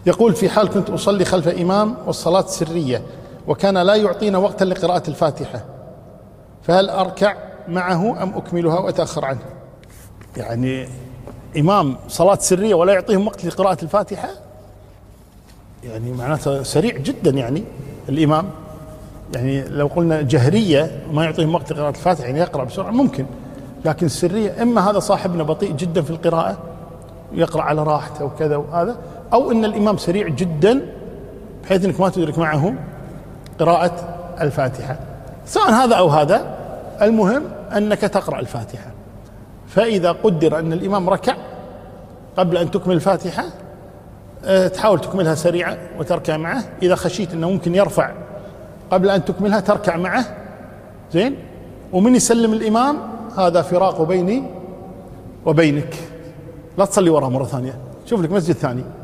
يقول: في حال كنت أصلي خلف إمام والصلاة سرية وكان لا يعطينا وقتا لقراءة الفاتحة، فهل أركع معه أم أكملها وأتأخر عنه؟ يعني إمام صلاة سرية ولا يعطيهم وقت لقراءة الفاتحة، يعني معناته سريع جدا. يعني الإمام، يعني لو قلنا جهرية ما يعطيهم وقت لقراءة الفاتحة يعني يقرأ بسرعة ممكن، لكن السرية إما هذا صاحبنا بطيء جدا في القراءة يقرأ على راحته وكذا وهذا، أو إن الإمام سريع جدا بحيث أنك ما تدرك معه قراءة الفاتحة. سواء هذا أو هذا، المهم أنك تقرأ الفاتحة. فإذا قدر أن الإمام ركع قبل أن تكمل الفاتحة تحاول تكملها سريعة وتركع معه. إذا خشيت أنه ممكن يرفع قبل أن تكملها تركع معه، زين. ومن يسلم الإمام هذا فراق بيني وبينك، لا تصلي وراه مرة ثانية، شوف لك مسجد ثاني.